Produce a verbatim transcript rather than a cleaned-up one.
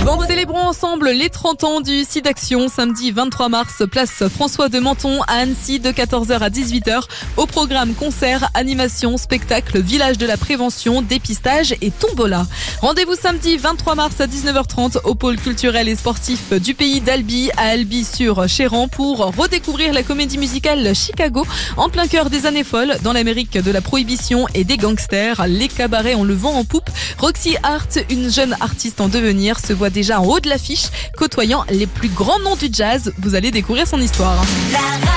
Célébrons ensemble les trente ans du SIDAction, samedi vingt-trois mars, place François de Menton à Annecy de quatorze heures à dix-huit heures. Au programme concert, animation, spectacle, village de la prévention, dépistage et tombola. Rendez-vous samedi vingt-trois mars à dix-neuf heures trente au pôle culturel et sportif du pays d'Albi à Albi-sur-Chéran pour redécouvrir la comédie musicale Chicago en plein cœur des années folles dans l'Amérique de la prohibition et des gangsters. Les cabarets ont le vent en poupe. Roxy Hart, une jeune artiste en devenir, se voit déjà en haut de l'affiche, côtoyant les plus grands noms du jazz. Vous allez découvrir son histoire.